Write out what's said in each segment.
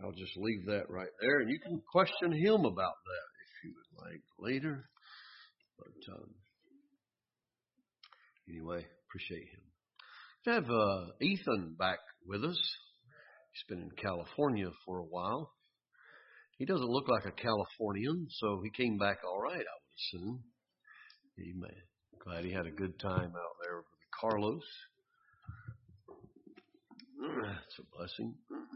I'll just leave that right there, and you can question him about that if you would like later. But anyway, appreciate him. We have Ethan back with us. He's been in California for a while. He doesn't look like a Californian, so he came back all right, I would assume. Amen. Glad he had a good time out there with Carlos. That's a blessing.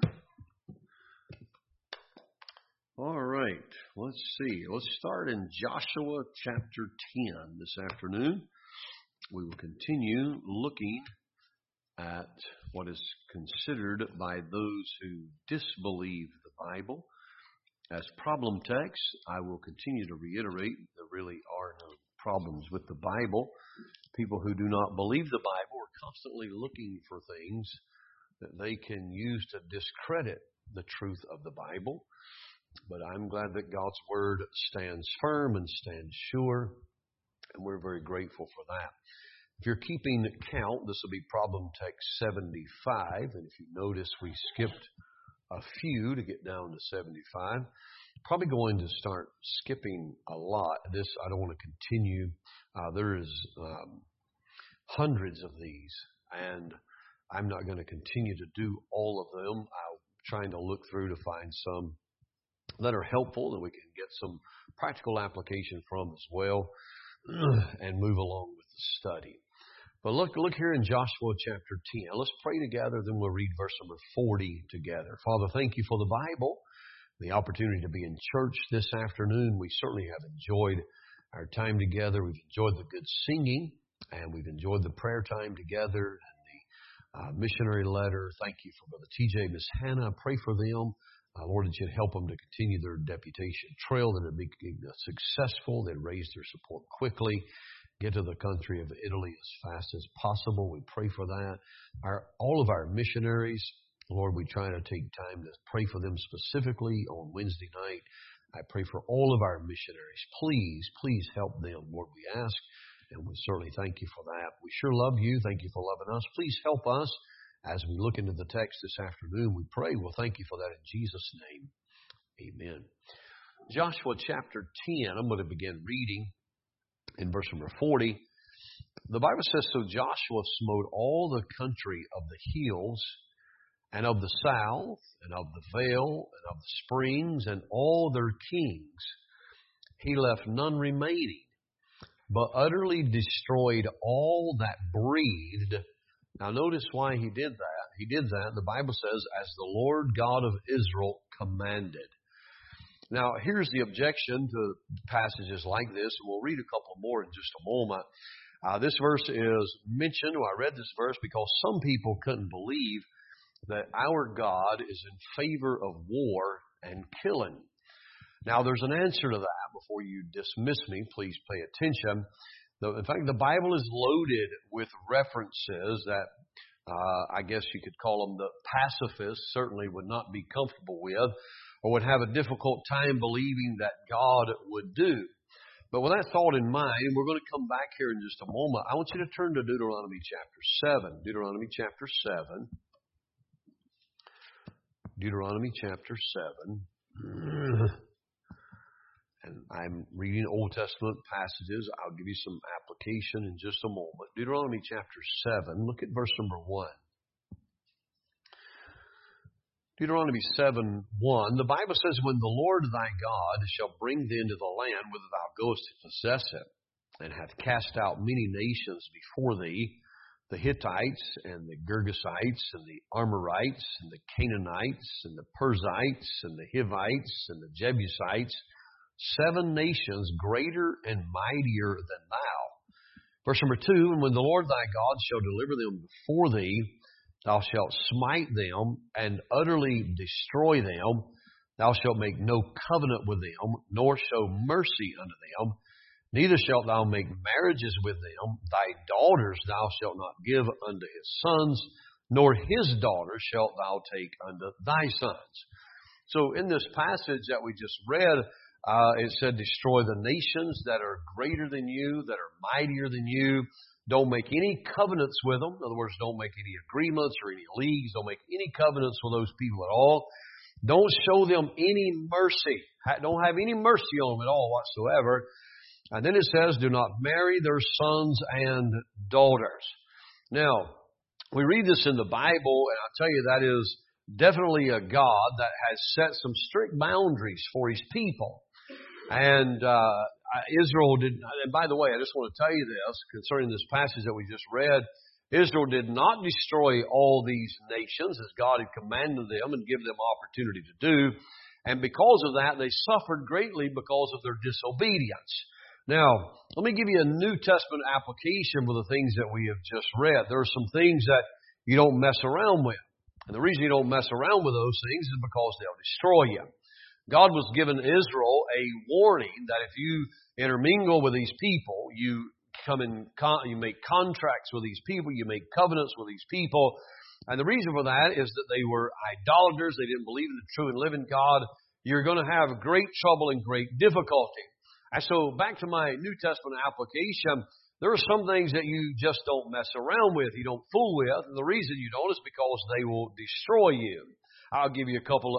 All right, let's see. Let's start in Joshua chapter 10 this afternoon. We will continue looking at what is considered by those who disbelieve the Bible as problem text. I will continue to reiterate there really are no problems with the Bible. People who do not believe the Bible are constantly looking for things that they can use to discredit the truth of the Bible. But I'm glad that God's Word stands firm and stands sure, and we're very grateful for that. If you're keeping count, this will be problem text 75, and if you notice we skipped a few to get down to 75. Probably going to start skipping a lot. This, I don't want to continue. There is hundreds of these, and I'm not going to continue to do all of them. I'm trying to look through to find some that are helpful that we can get some practical application from as well and move along with the study. But look here in Joshua chapter 10. Let's pray together, then we'll read verse number 40 together. Father, thank you for the Bible, the opportunity to be in church this afternoon. We certainly have enjoyed our time together. We've enjoyed the good singing, and we've enjoyed the prayer time together and the missionary letter. Thank you for Brother TJ, Miss Hannah. Pray for them. Lord, that you'd help them to continue their deputation trail, that it be successful, they'd raise their support quickly, get to the country of Italy as fast as possible. We pray for that. All of our missionaries, Lord, we try to take time to pray for them specifically on Wednesday night. I pray for all of our missionaries. Please help them, Lord, we ask, and we certainly thank you for that. We sure love you. Thank you for loving us. Please help us as we look into the text this afternoon. We pray. Well, thank you for that in Jesus' name. Amen. Joshua chapter 10, I'm going to begin reading in verse number 40. The Bible says, So Joshua smote all the country of the hills and of the south and of the vale and of the springs and all their kings. He left none remaining, but utterly destroyed all that breathed. Now notice why he did that. He did that, the Bible says, as the Lord God of Israel commanded. Now here's the objection to passages like this, and we'll read a couple more in just a moment. This verse is mentioned, I read this verse because some people couldn't believe that our God is in favor of war and killing. Now there's an answer to that. Before you dismiss me, please pay attention. In fact, the Bible is loaded with references that I guess you could call them the pacifists certainly would not be comfortable with or would have a difficult time believing that God would do. But with that thought in mind, we're going to come back here in just a moment. I want you to turn to Deuteronomy chapter 7. Deuteronomy chapter 7. Deuteronomy chapter 7. And I'm reading Old Testament passages. I'll give you some application in just a moment. Deuteronomy chapter 7, look at verse number 1. Deuteronomy 7:1, the Bible says, When the Lord thy God shall bring thee into the land whither thou goest to possess it, and hath cast out many nations before thee, the Hittites and the Girgashites and the Amorites and the Canaanites and the Perizzites and the Hivites and the Jebusites, 7 nations greater and mightier than thou. Verse number 2, And when the Lord thy God shall deliver them before thee, thou shalt smite them and utterly destroy them. Thou shalt make no covenant with them, nor show mercy unto them. Neither shalt thou make marriages with them. Thy daughters thou shalt not give unto his sons, nor his daughters shalt thou take unto thy sons. So in this passage that we just read, it said, destroy the nations that are greater than you, that are mightier than you. Don't make any covenants with them. In other words, don't make any agreements or any leagues. Don't make any covenants with those people at all. Don't show them any mercy. Don't have any mercy on them at all whatsoever. And then it says, do not marry their sons and daughters. Now, we read this in the Bible, and I'll tell you that is definitely a God that has set some strict boundaries for His people. And Israel did, and by the way, I just want to tell you this concerning this passage that we just read. Israel did not destroy all these nations as God had commanded them and give them opportunity to do. And because of that, they suffered greatly because of their disobedience. Now, let me give you a New Testament application for the things that we have just read. There are some things that you don't mess around with. And the reason you don't mess around with those things is because they'll destroy you. God was giving Israel a warning that if you intermingle with these people, you make contracts with these people, you make covenants with these people. And the reason for that is that they were idolaters. They didn't believe in the true and living God. You're going to have great trouble and great difficulty. And so back to my New Testament application, there are some things that you just don't mess around with, you don't fool with. And the reason you don't is because they will destroy you. I'll give you a couple,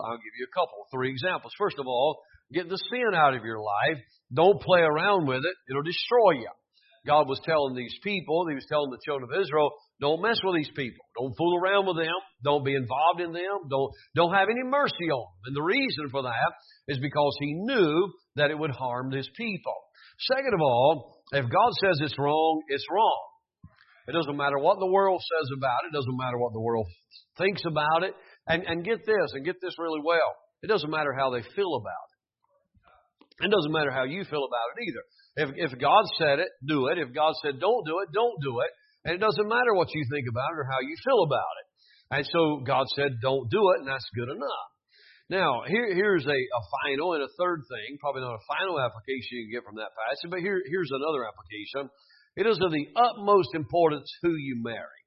3 examples. First of all, get the sin out of your life. Don't play around with it. It'll destroy you. God was telling these people, He was telling the children of Israel, don't mess with these people. Don't fool around with them. Don't be involved in them. Don't have any mercy on them. And the reason for that is because He knew that it would harm His people. Second of all, if God says it's wrong, it's wrong. It doesn't matter what the world says about it. It doesn't matter what the world thinks about it. And get this really well. It doesn't matter how they feel about it. It doesn't matter how you feel about it either. If God said it, do it. If God said don't do it, don't do it. And it doesn't matter what you think about it or how you feel about it. And so God said don't do it, and that's good enough. Now, here's a final and a third thing, probably not a final application you can get from that passage, but here's another application. It is of the utmost importance who you marry.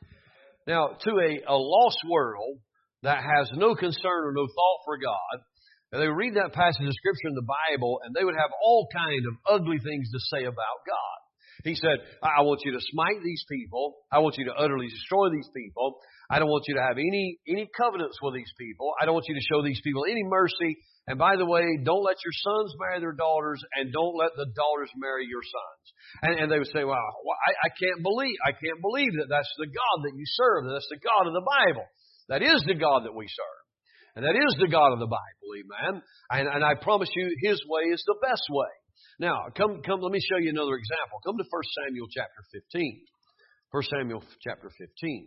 Now, to a lost world that has no concern or no thought for God, and they would read that passage of Scripture in the Bible, and they would have all kinds of ugly things to say about God. He said, I want you to smite these people. I want you to utterly destroy these people. I don't want you to have any covenants with these people. I don't want you to show these people any mercy. And by the way, don't let your sons marry their daughters, and don't let the daughters marry your sons. And they would say, well, I can't believe that that's the God that you serve. That's the God of the Bible. That is the God that we serve. And that is the God of the Bible, amen. And I promise you, His way is the best way. Now, come. Let me show you another example. Come to 1 Samuel chapter 15. 1 Samuel chapter 15.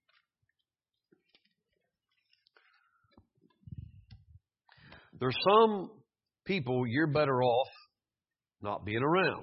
There's some people you're better off not being around.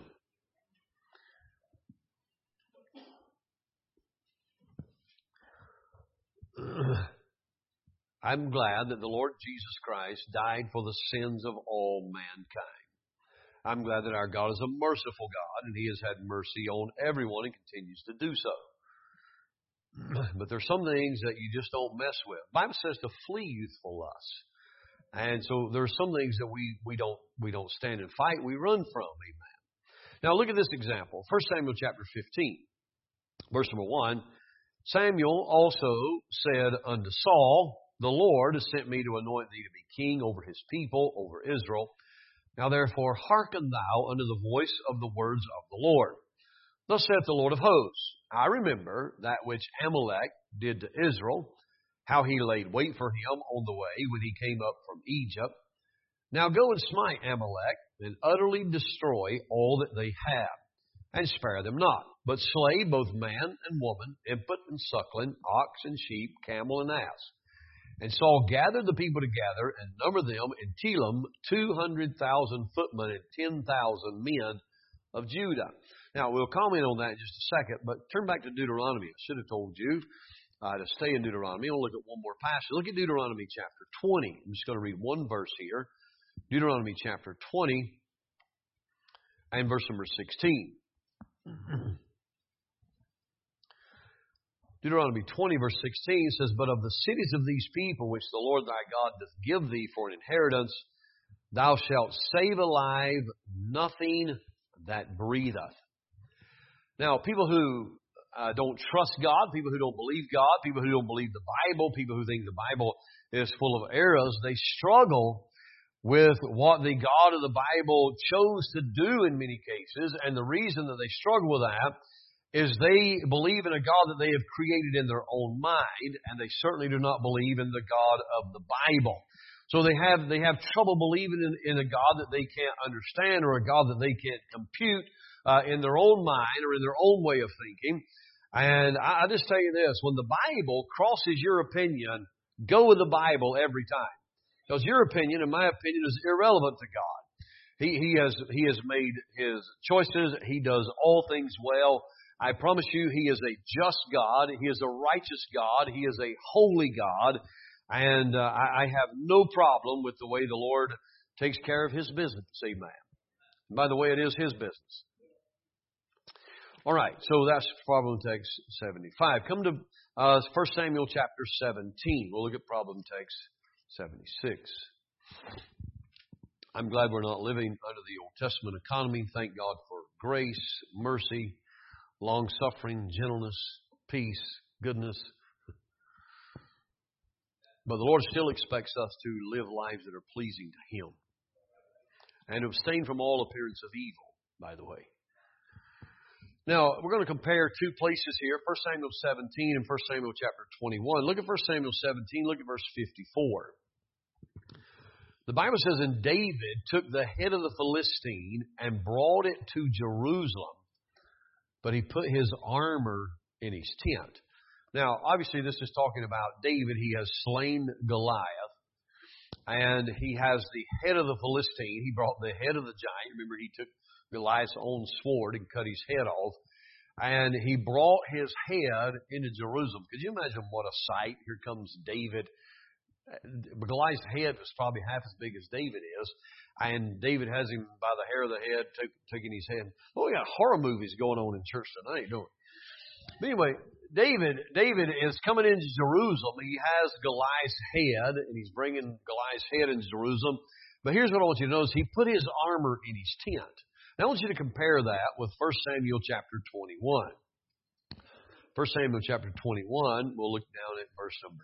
I'm glad that the Lord Jesus Christ died for the sins of all mankind. I'm glad that our God is a merciful God, and He has had mercy on everyone and continues to do so. But there's some things that you just don't mess with. The Bible says to flee youthful lusts. And so there's some things that we don't stand and fight, we run from. Amen. Now look at this example. 1 Samuel chapter 15, verse number 1. Samuel also said unto Saul, the Lord has sent me to anoint thee to be king over His people, over Israel. Now therefore hearken thou unto the voice of the words of the Lord. Thus saith the Lord of hosts, I remember that which Amalek did to Israel, how he laid wait for him on the way when he came up from Egypt. Now go and smite Amalek, and utterly destroy all that they have, and spare them not, but slay both man and woman, infant and suckling, ox and sheep, camel and ass. And Saul gathered the people together and numbered them in Telem 200,000 footmen and 10,000 men of Judah. Now, we'll comment on that in just a second, but turn back to Deuteronomy. I should have told you to stay in Deuteronomy. I'll look at one more passage. Look at Deuteronomy chapter 20. I'm just going to read one verse here. Deuteronomy chapter 20 and verse number 16. Deuteronomy 20 verse 16 says, But of the cities of these people which the Lord thy God doth give thee for an inheritance, thou shalt save alive nothing that breatheth. Now, people who don't trust God, people who don't believe God, people who don't believe the Bible, people who think the Bible is full of errors. They struggle with what the God of the Bible chose to do in many cases. And the reason that they struggle with that is they believe in a God that they have created in their own mind, and they certainly do not believe in the God of the Bible. So they have trouble believing in a God that they can't understand, or a God that they can't compute in their own mind or in their own way of thinking. And I just tell you this, when the Bible crosses your opinion, go with the Bible every time. Because your opinion, in my opinion, is irrelevant to God. He has made His choices. He does all things well. I promise you, He is a just God. He is a righteous God. He is a holy God. And I have no problem with the way the Lord takes care of His business. Amen. And by the way, it is His business. All right, so that's problem text 75. Come to 1 Samuel chapter 17. We'll look at problem text 76. I'm glad we're not living under the Old Testament economy. Thank God for grace, mercy, long-suffering, gentleness, peace, goodness. But the Lord still expects us to live lives that are pleasing to Him. And to abstain from all appearance of evil, by the way. Now, we're going to compare two places here, 1 Samuel 17 and 1 Samuel chapter 21. Look at 1 Samuel 17, look at verse 54. The Bible says, "And David took the head of the Philistine and brought it to Jerusalem, but he put his armor in his tent." Now, obviously, this is talking about David. He has slain Goliath, and he has the head of the Philistine. He brought the head of the giant. Remember, he took Goliath's own sword and cut his head off. And he brought his head into Jerusalem. Could you imagine what a sight? Here comes David. Goliath's head was probably half as big as David is. And David has him by the hair of the head, taking his head. Oh, we got horror movies going on in church tonight, don't we? But anyway, David is coming into Jerusalem. He has Goliath's head, and he's bringing Goliath's head into Jerusalem. But here's what I want you to notice. He put his armor in his tent. Now, I want you to compare that with 1 Samuel chapter 21. 1 Samuel chapter 21, we'll look down at verse number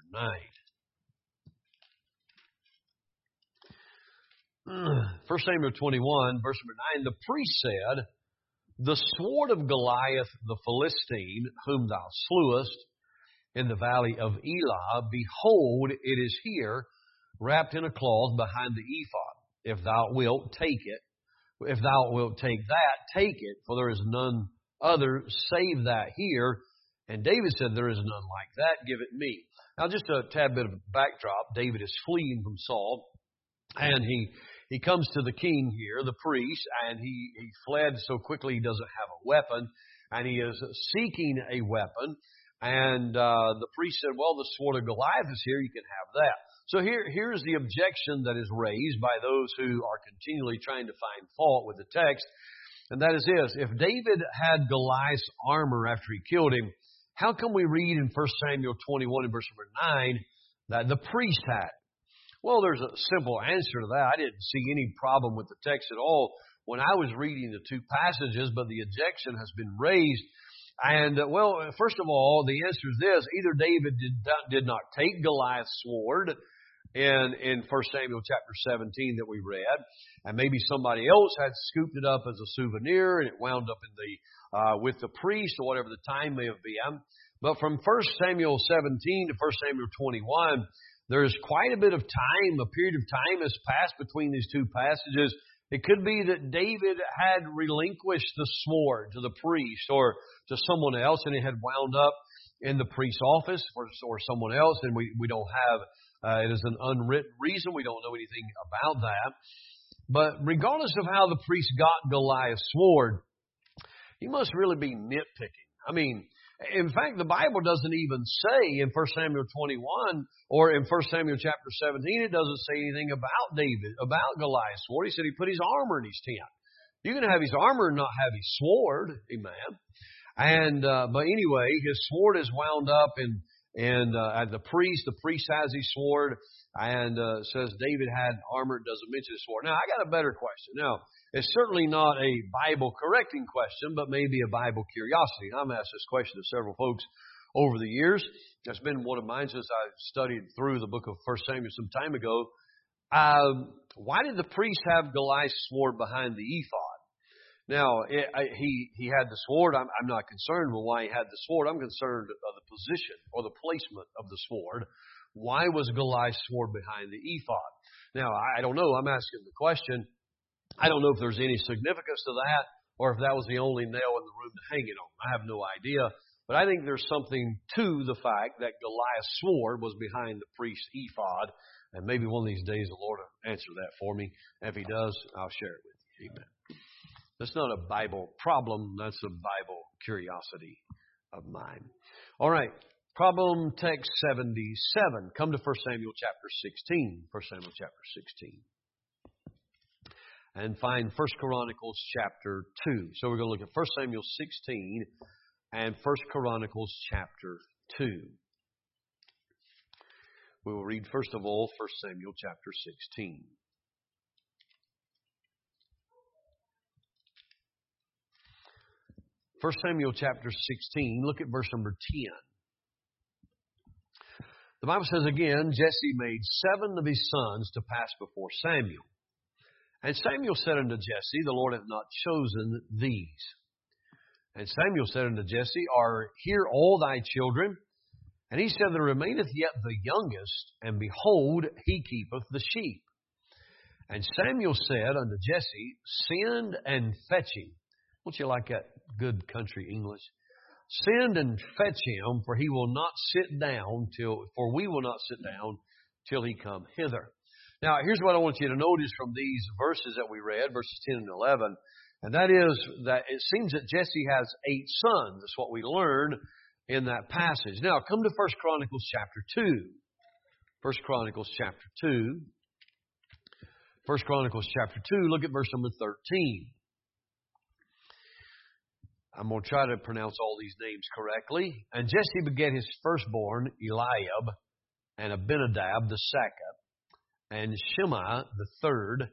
9. 1 Samuel 21, verse number 9, "The priest said, The sword of Goliath the Philistine, whom thou slewest in the valley of Elah, behold, it is here, wrapped in a cloth behind the ephod. If thou wilt take it, if thou wilt take that, take it, for there is none other save that here. And David said, There is none like that, give it me." Now, just a tad bit of a backdrop. David is fleeing from Saul, and he comes to the king here, the priest, and he fled so quickly he doesn't have a weapon, and he is seeking a weapon. And the priest said, "Well, the sword of Goliath is here, you can have that." So here's the objection that is raised by those who are continually trying to find fault with the text. And that is this: if David had Goliath's armor after he killed him, how come we read in 1 Samuel 21 and verse number 9 that the priest had? Well, there's a simple answer to that. I didn't see any problem with the text at all when I was reading the two passages, but the objection has been raised. And, well, first of all, the answer is this: either David did not take Goliath's sword in 1 Samuel chapter 17 that we read, and maybe somebody else had scooped it up as a souvenir and it wound up in the with the priest or whatever the time may have been. But from 1 Samuel 17 to 1 Samuel 21, there's quite a bit of time, a period of time has passed between these two passages. It could be that David had relinquished the sword to the priest or to someone else, and it had wound up in the priest's office or someone else, and we don't have, it is an unwritten reason. We don't know anything about that. But regardless of how the priest got Goliath's sword, he must really be nitpicking. I mean, in fact, the Bible doesn't even say in 1 Samuel 21 or in 1 Samuel chapter 17, it doesn't say anything about David, about Goliath's sword. He said he put his armor in his tent. You can have his armor and not have his sword. Amen. And, but anyway, his sword is wound up at the priest has his sword, and says David had armor. It doesn't mention his sword. Now, I got a better question. Now, it's certainly not a Bible correcting question, but maybe a Bible curiosity. And I've asked this question to several folks over the years. That's been one of mine since I studied through the book of 1 Samuel some time ago. Why did the priest have Goliath's sword behind the ephod? Now, he had the sword. I'm not concerned with why he had the sword. I'm concerned of the position or the placement of the sword. Why was Goliath's sword behind the ephod? Now, I don't know. I'm asking the question. I don't know if there's any significance to that or if that was the only nail in the room to hang it on. I have no idea. But I think there's something to the fact that Goliath's sword was behind the priest's ephod. And maybe one of these days the Lord will answer that for me. If He does, I'll share it with you. Amen. That's not a Bible problem. That's a Bible curiosity of mine. All right. Problem text 77. Come to 1 Samuel chapter 16. 1 Samuel chapter 16. And find 1 Chronicles chapter 2. So we're going to look at 1 Samuel 16 and 1 Chronicles chapter 2. We will read first of all 1 Samuel chapter 16. First Samuel chapter 16, look at verse number 10. The Bible says again, Jesse made 7 of his sons to pass before Samuel. And Samuel said unto Jesse, the Lord hath not chosen these. And Samuel said unto Jesse, are here all thy children? And he said, there remaineth yet the youngest, and behold, he keepeth the sheep. And Samuel said unto Jesse, send and fetch him. Don't you like that good country English? Send and fetch him, for we will not sit down till he come hither. Now, here's what I want you to notice from these verses that we read, verses 10 and 11, and that is that it seems that Jesse has 8 sons. That's what we learn in that passage. Now, come to 1 Chronicles chapter 2. 1 Chronicles chapter 2. 1 Chronicles chapter 2, look at verse number 13. I'm going to try to pronounce all these names correctly. And Jesse begat his firstborn, Eliab, and Abinadab the second, and Shimei the third,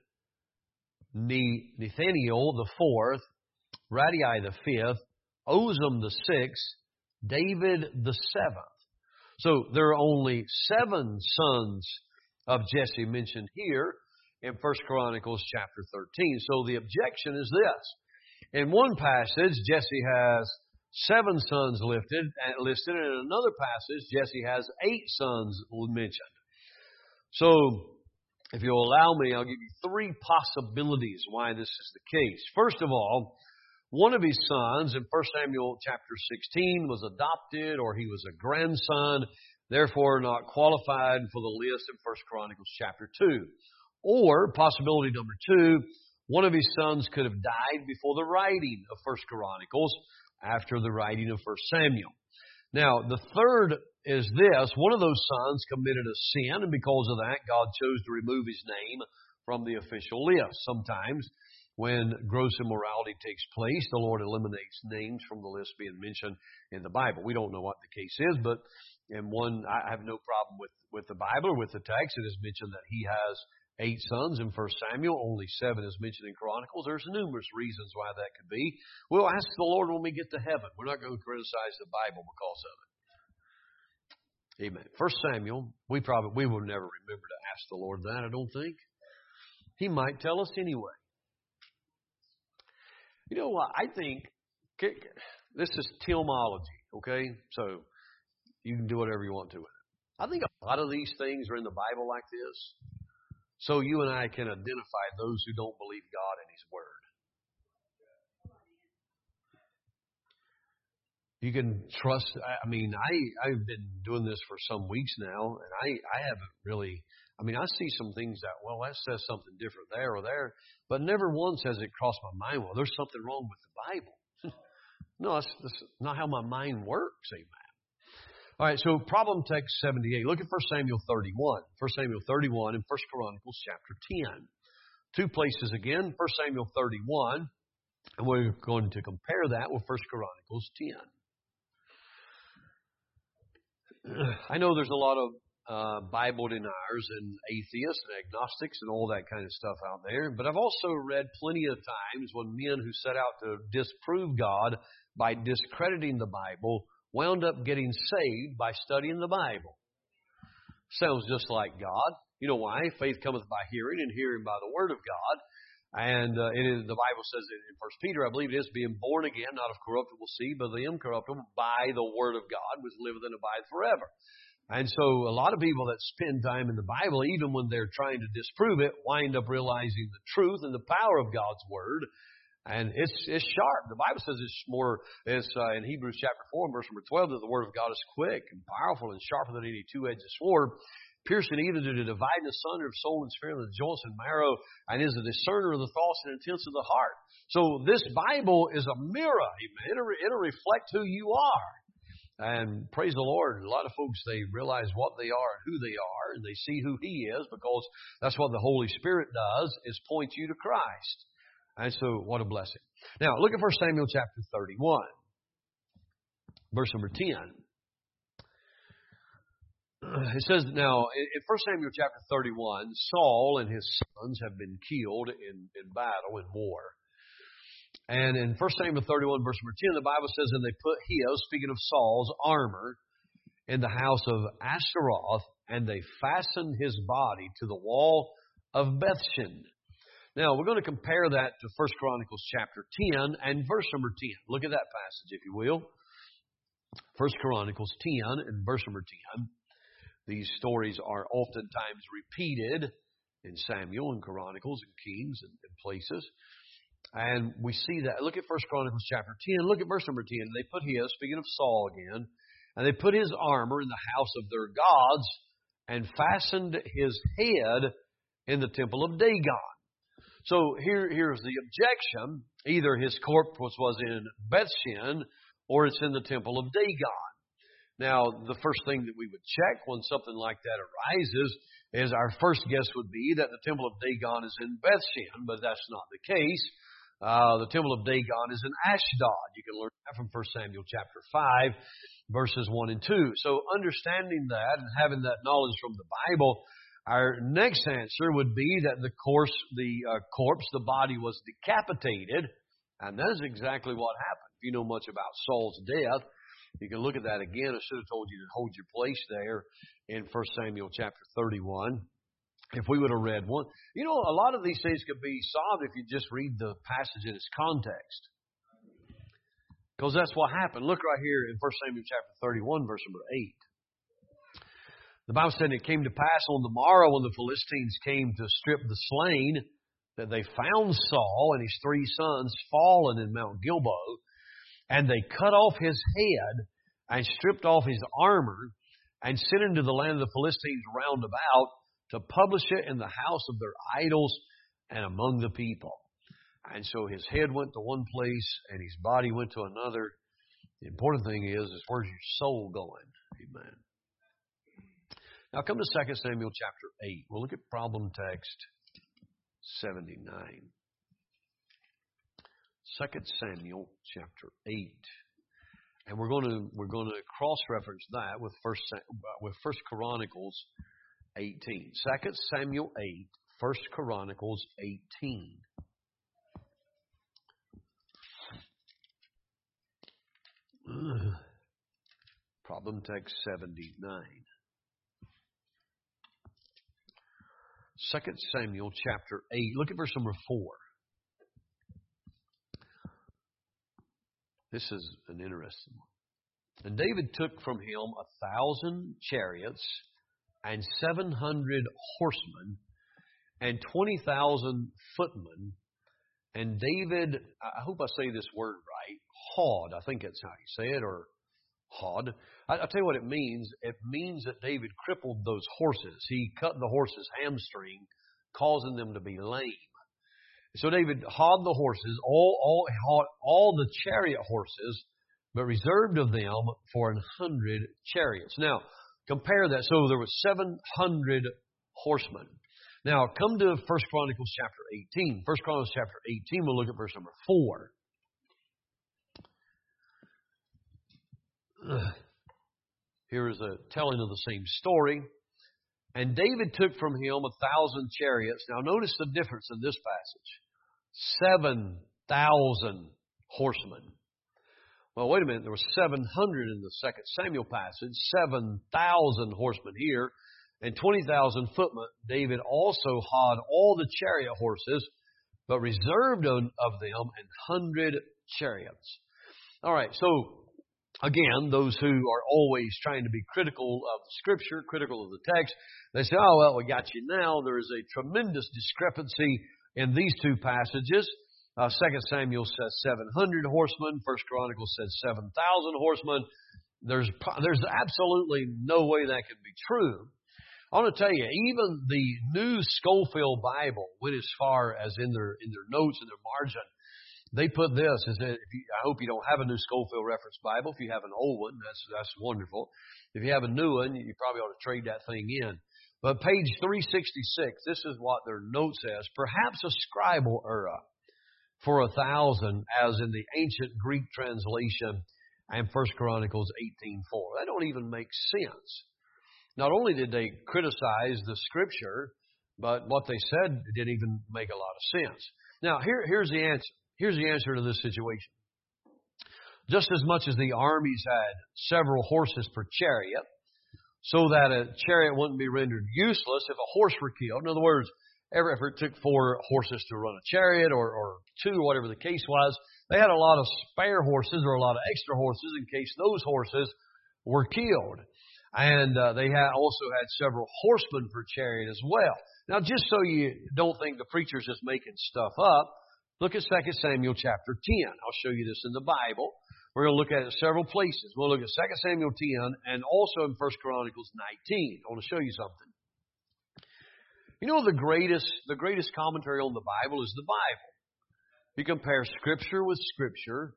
Nathaniel the fourth, Radai the fifth, Ozem the sixth, David the seventh. So there are only 7 sons of Jesse mentioned here in 1 Chronicles chapter 13. So the objection is this. In one passage, Jesse has 7 sons listed, and in another passage, Jesse has 8 sons mentioned. So, if you'll allow me, I'll give you 3 possibilities why this is the case. First of all, one of his sons in 1 Samuel chapter 16 was adopted, or he was a grandson, therefore not qualified for the list in 1 Chronicles chapter 2. Or, possibility number 2, one of his sons could have died before the writing of 1 Chronicles, after the writing of 1 Samuel. Now, the third is this. One of those sons committed a sin, and because of that, God chose to remove his name from the official list. Sometimes, when gross immorality takes place, the Lord eliminates names from the list being mentioned in the Bible. We don't know what the case is, but I have no problem with the Bible or with the text. It is mentioned that he has 8 sons in 1 Samuel. Only 7 is mentioned in Chronicles. There's numerous reasons why that could be. We'll ask the Lord when we get to heaven. We're not going to criticize the Bible because of it. Amen. 1 Samuel, we will never remember to ask the Lord that, I don't think. He might tell us anyway. You know what? I think this is Tilmology, okay? So you can do whatever you want to with it. I think a lot of these things are in the Bible like this, so you and I can identify those who don't believe God and His Word. You can trust. I've been doing this for some weeks now, and I haven't really. I see some things that says something different there or there, but never once has it crossed my mind, there's something wrong with the Bible. No, that's not how my mind works. Amen. All right, so problem text 78. Look at 1 Samuel 31. 1 Samuel 31 and 1 Chronicles chapter 10. 2 places again, 1 Samuel 31, and we're going to compare that with 1 Chronicles 10. I know there's a lot of Bible deniers and atheists and agnostics and all that kind of stuff out there, but I've also read plenty of times when men who set out to disprove God by discrediting the Bible wound up getting saved by studying the Bible. Sounds just like God. You know why? Faith cometh by hearing, and hearing by the Word of God. And the Bible says in 1 Peter, I believe it is, being born again, not of corruptible seed, but of the incorruptible, by the Word of God, which liveth and abideth forever. And so a lot of people that spend time in the Bible, even when they're trying to disprove it, wind up realizing the truth and the power of God's Word. And it's sharp. The Bible says it's in Hebrews chapter 4, verse number 12, that the Word of God is quick and powerful and sharper than any two-edged sword, piercing even to the dividing asunder of soul and spirit, of the joints and marrow, and is a discerner of the thoughts and intents of the heart. So this Bible is a mirror, amen. It'll reflect who you are. And praise the Lord, a lot of folks, they realize what they are and who they are, and they see who He is, because that's what the Holy Spirit does, is point you to Christ. And so, what a blessing. Now, look at 1 Samuel chapter 31, verse number 10. It says, now, in 1 Samuel chapter 31, Saul and his sons have been killed in battle, in war. And in 1 Samuel 31, verse number 10, the Bible says, and they put his, speaking of Saul's, armor in the house of Ashtaroth, and they fastened his body to the wall of Bethshan. Now, we're going to compare that to 1 Chronicles chapter 10 and verse number 10. Look at that passage, if you will. 1 Chronicles 10 and verse number 10. These stories are oftentimes repeated in Samuel and Chronicles and Kings and places. And we see that. Look at 1 Chronicles chapter 10. Look at verse number 10. They put his, speaking of Saul again, and they put his armor in the house of their gods and fastened his head in the temple of Dagon. So here's the objection. Either his corpse was in Bethshan or it's in the temple of Dagon. Now, the first thing that we would check when something like that arises is our first guess would be that the temple of Dagon is in Bethshan, but that's not the case. The temple of Dagon is in Ashdod. You can learn that from 1 Samuel chapter 5, verses 1 and 2. So understanding that and having that knowledge from the Bible, our next answer would be that the corpse, the body was decapitated, and that is exactly what happened. If you know much about Saul's death, you can look at that again. I should have told you to hold your place there in 1 Samuel chapter 31. If we would have read one. You know, a lot of these things could be solved if you just read the passage in its context. Because that's what happened. Look right here in 1 Samuel chapter 31, verse number 8. The Bible said, it came to pass on the morrow when the Philistines came to strip the slain, that they found Saul and his 3 sons fallen in Mount Gilboa, and they cut off his head and stripped off his armor and sent into the land of the Philistines round about to publish it in the house of their idols and among the people. And so his head went to one place and his body went to another. The important thing is where's your soul going? Amen. Now come to 2 Samuel chapter 8. We'll look at problem text 79. 2 Samuel chapter 8. And we're going to cross-reference that with 1 Chronicles 18. 2 Samuel 8, 1 Chronicles 18. Problem text 79. 2 Samuel chapter 8. Look at verse number 4. This is an interesting one. And David took from him 1,000 chariots and 700 horsemen and 20,000 footmen. And David, I hope I say this word right, Hod, I think that's how you say it, or Hod. I'll tell you what it means. It means that David crippled those horses. He cut the horses' hamstring, causing them to be lame. So David hod the horses, all the chariot horses, but reserved of them for 100 chariots. Now, compare that. So there was 700 horsemen. Now, come to 1 Chronicles chapter 18. 1 Chronicles chapter 18, we'll look at verse number 4. Here is a telling of the same story. And David took from him 1,000 chariots. Now notice the difference in this passage. 7,000 horsemen. Well, wait a minute. There were 700 in the 2 Samuel passage, 7,000 horsemen here, and 20,000 footmen. David also had all the chariot horses, but reserved of them 100 chariots. All right, so again, those who are always trying to be critical of the Scripture, critical of the text, they say, oh, well, we got you now. There is a tremendous discrepancy in these two passages. 2 Samuel says 700 horsemen. 1 Chronicles says 7,000 horsemen. There's absolutely no way that can be true. I want to tell you, even the New Scofield Bible went as far as in their notes, in their margin, they put this, I hope you don't have a New Scofield Reference Bible. If you have an old one, that's wonderful. If you have a new one, you probably ought to trade that thing in. But page 366, this is what their note says. Perhaps a scribal error for 1,000, as in the ancient Greek translation and 1 Chronicles 18:4. That don't even make sense. Not only did they criticize the Scripture, but what they said didn't even make a lot of sense. Now, here's the answer. Here's the answer to this situation. Just as much as the armies had several horses per chariot, so that a chariot wouldn't be rendered useless if a horse were killed. In other words, if it took 4 horses to run a chariot or 2 or whatever the case was, they had a lot of spare horses or a lot of extra horses in case those horses were killed. And they also had several horsemen per chariot as well. Now, just so you don't think the preacher's just making stuff up, look at 2 Samuel chapter 10. I'll show you this in the Bible. We're going to look at it several places. We'll look at 2 Samuel 10 and also in 1 Chronicles 19. I want to show you something. You know, the greatest commentary on the Bible is the Bible. You compare Scripture with Scripture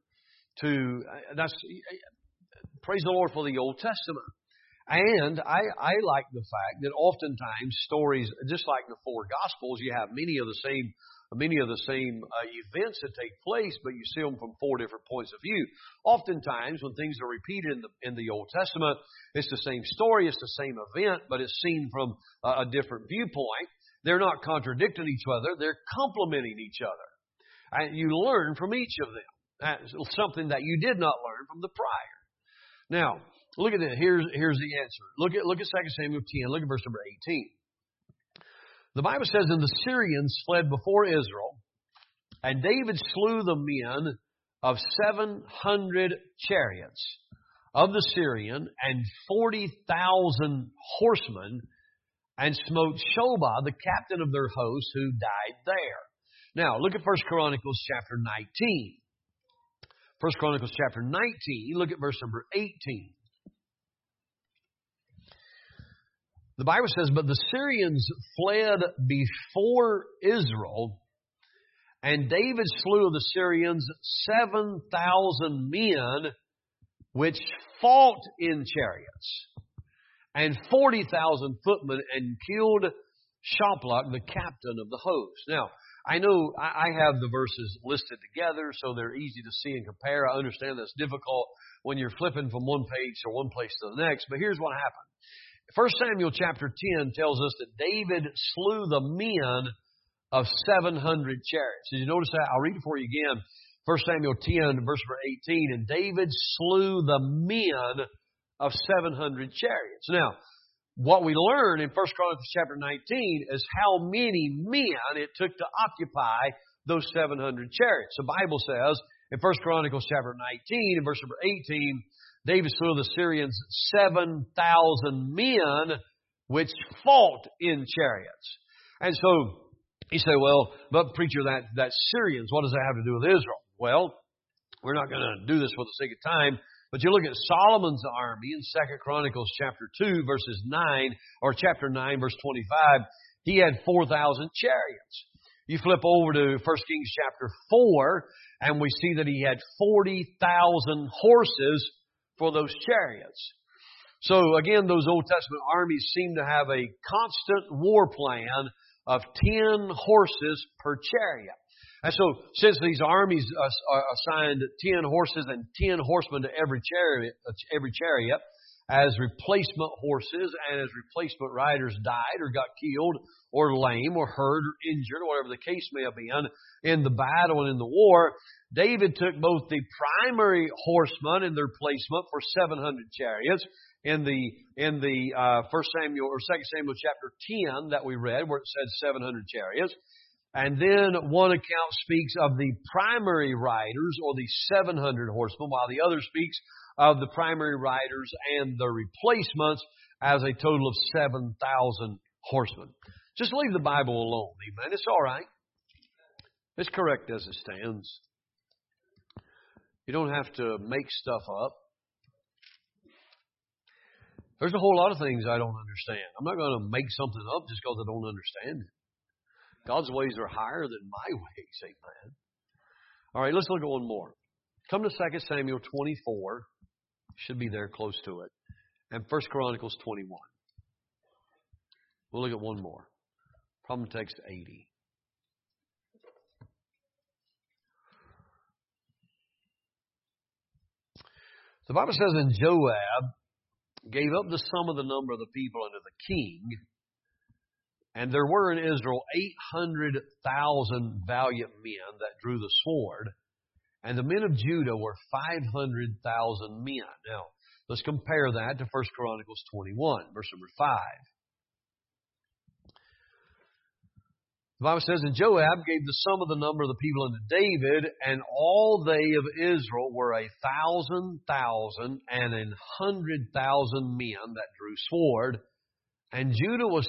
praise the Lord for the Old Testament. And I like the fact that oftentimes stories, just like the 4 Gospels, you have many of the same events that take place, but you see them from 4 different points of view. Oftentimes, when things are repeated in the Old Testament, it's the same story, it's the same event, but it's seen from a different viewpoint. They're not contradicting each other; they're complementing each other, and you learn from each of them. That's something that you did not learn from the prior. Now, look at it. Here's the answer. Look at 2 Samuel 10. Look at verse number 18. The Bible says, and the Syrians fled before Israel, and David slew the men of 700 chariots of the Syrian and 40,000 horsemen, and smote Shobah, the captain of their host, who died there. Now, look at 1 Chronicles chapter 19. 1 Chronicles chapter 19, look at verse number 18. The Bible says, but the Syrians fled before Israel, and David slew of the Syrians 7,000 men, which fought in chariots, and 40,000 footmen, and killed Shobach, the captain of the host. Now, I know I have the verses listed together, so they're easy to see and compare. I understand that's difficult when you're flipping from one page to one place to the next, but here's what happened. 1 Samuel chapter 10 tells us that David slew the men of 700 chariots. Did you notice that? I'll read it for you again. 1 Samuel 10, verse 18. And David slew the men of 700 chariots. Now, what we learn in 1 Chronicles chapter 19 is how many men it took to occupy those 700 chariots. The Bible says in 1 Chronicles chapter 19 and verse number 18, David slew the Syrians 7,000 men which fought in chariots. And so you say, well, but preacher, that's Syrians. What does that have to do with Israel? Well, we're not going to do this for the sake of time, but you look at Solomon's army in 2 Chronicles chapter 2 verses 9, or chapter 9 verse 25. He had 4,000 chariots. You flip over to 1 Kings chapter 4, and we see that he had 40,000 horses for those chariots. So again, those Old Testament armies seem to have a constant war plan of 10 horses per chariot. And so since these armies assigned 10 horses and 10 horsemen to every chariot, as replacement horses and as replacement riders died or got killed or lame or hurt or injured or whatever the case may have been in the battle and in the war, David took both the primary horsemen and their placement for 700 chariots in the 1 Samuel or 2 Samuel chapter 10 that we read, where it said 700 chariots. And then one account speaks of the primary riders or the 700 horsemen, while the other speaks of the primary riders and the replacements as a total of 7,000 horsemen. Just leave the Bible alone, amen. It's all right. It's correct as it stands. You don't have to make stuff up. There's a whole lot of things I don't understand. I'm not going to make something up just because I don't understand it. God's ways are higher than my ways, amen. All right, let's look at one more. Come to 2 Samuel 24. Should be there close to it. And 1 Chronicles 21. We'll look at one more. Problem text 80. The Bible says, and Joab gave up the sum of the number of the people unto the king, and there were in Israel 800,000 valiant men that drew the sword, and the men of Judah were 500,000 men. Now, let's compare that to 1 Chronicles 21, verse number 5. The Bible says, and Joab gave the sum of the number of the people unto David, and all they of Israel were 1,000,000 and 100,000 men that drew sword, and Judah was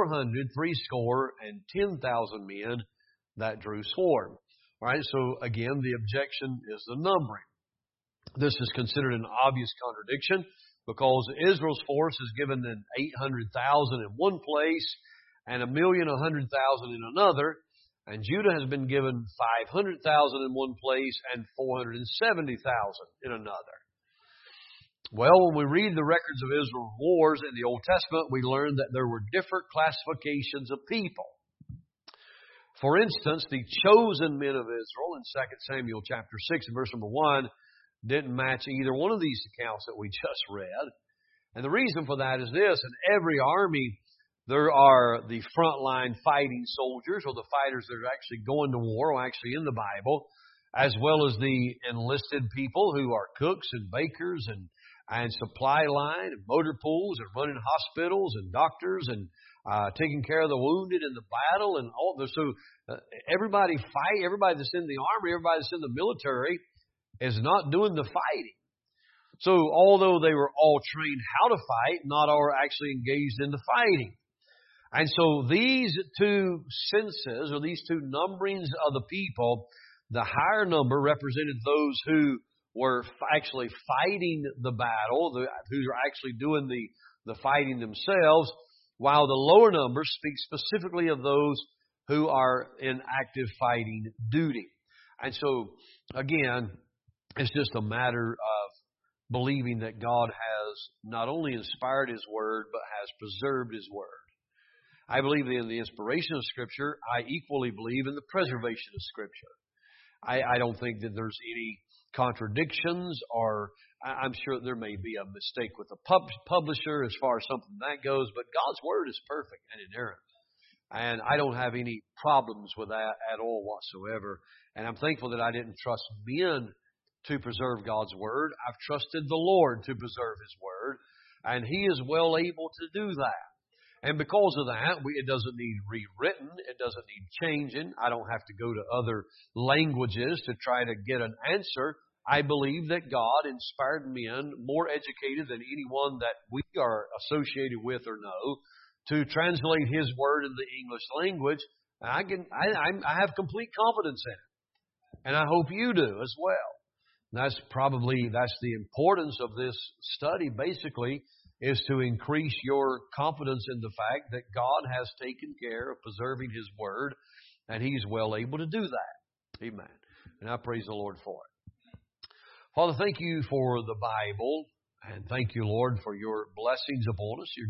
480,000 men that drew sword. All right, so again, the objection is the numbering. This is considered an obvious contradiction because Israel's force is given in 800,000 in one place and 1,100,000 in another, and Judah has been given 500,000 in one place and 470,000 in another. Well, when we read the records of Israel's wars in the Old Testament, we learn that there were different classifications of people. For instance, the chosen men of Israel in 2 Samuel chapter 6 and verse number 1 didn't match either one of these accounts that we just read. And the reason for that is this: in every army, there are the frontline fighting soldiers, or the fighters that are actually going to war, or actually in the Bible, as well as the enlisted people who are cooks and bakers and supply line and motor pools and running hospitals and doctors and taking care of the wounded in the battle and all. So everybody that's in the army, everybody that's in the military is not doing the fighting. So although they were all trained how to fight, not all are actually engaged in the fighting. And so these two census, or these two numberings of the people, the higher number represented those who were actually fighting the battle, who are actually doing the fighting themselves, while the lower numbers speak specifically of those who are in active fighting duty. And so, again, it's just a matter of believing that God has not only inspired His Word, but has preserved His Word. I believe in the inspiration of Scripture. I equally believe in the preservation of Scripture. I don't think that there's any contradictions, or I'm sure there may be a mistake with the publisher as far as something that goes, but God's Word is perfect and inerrant. And I don't have any problems with that at all whatsoever. And I'm thankful that I didn't trust men to preserve God's Word. I've trusted the Lord to preserve His Word, and He is well able to do that. And because of that, it doesn't need rewritten. It doesn't need changing. I don't have to go to other languages to try to get an answer. I believe that God inspired men more educated than anyone that we are associated with or know to translate His Word in the English language. I have complete confidence in it. And I hope you do as well. That's the importance of this study, basically, is to increase your confidence in the fact that God has taken care of preserving His Word, and He's well able to do that. Amen. And I praise the Lord for it. Father, thank You for the Bible, and thank You, Lord, for Your blessings upon us.